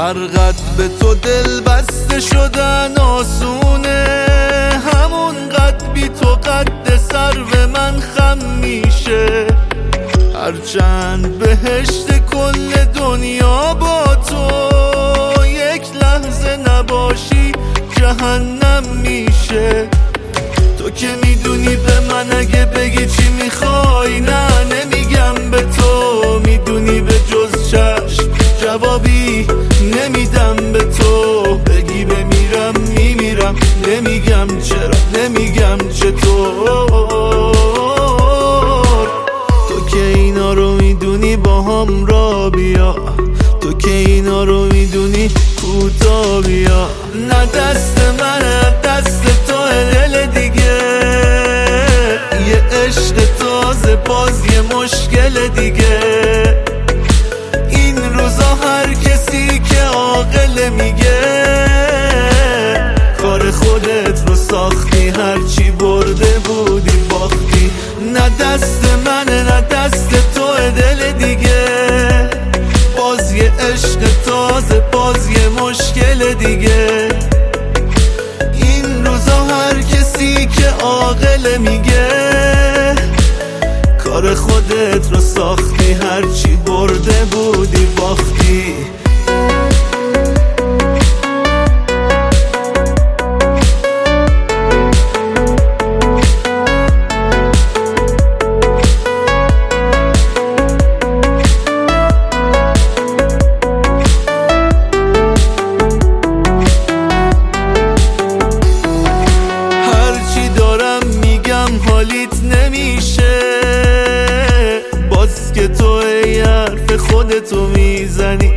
هر قد به تو دل بسته شدن آسونه، همون قد بی تو قد سرو من خم میشه. هرچند بهشت کل دنیا با تو، یک لحظه نباشی جهنم میشه. تو که میدونی به من اگه بگی چی میخوای نه نمیگم به تو، میدونی به جز چشم جوابی نمیدم به تو. بگی بمیرم میمیرم، نمیگم چرا نمیگم چطور. تو که اینا رو میدونی با هم را بیا، تو که اینا رو میدونی کوتا بیا. نه دست منه دست تو دل دیگه، یه عشق تازه باز یه مشکل دیگه. این روزا هر کسی که عاقل میگه کار خودت رو ساختی، هرچی برده بودی باختی. نه دست منه نه دست تو دل دیگه، باز یه عشق تازه باز یه مشکل دیگه. این روزا هر کسی که عاقل میگه کار خودت رو ساختی، هرچی برده بودی باختی. حالیت نمیشه باز که تو ای حرف خودتو میزنی،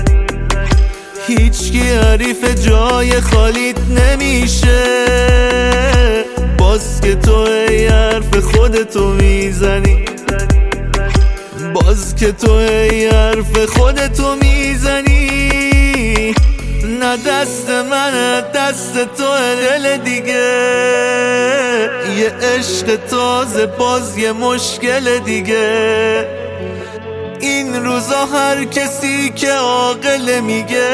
هیچکی حریف جای خالیت نمیشه باز که تو ای حرف خودتو میزنی، باز که تو ای حرف خودتو میزنی. نه دست منه دست تو دل دیگه، یه عشق تازه باز یه مشکل دیگه. این روزا هر کسی که عاقل میگه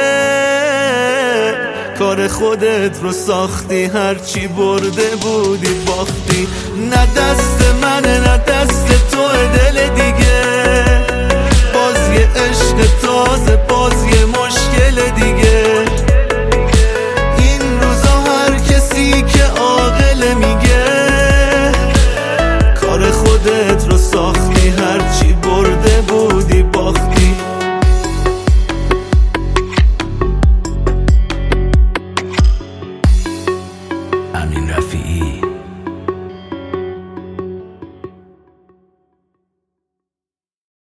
کار خودت رو ساختی، هرچی برده بودی باختی. نه دست منه نه دست تو دل دیگه، باز یه عشق تازه باز یه مشکل دیگه. این روزا هر کسی که عاقل میگه کار خودت رو ساختی، هرچی برده بودی باختی. امین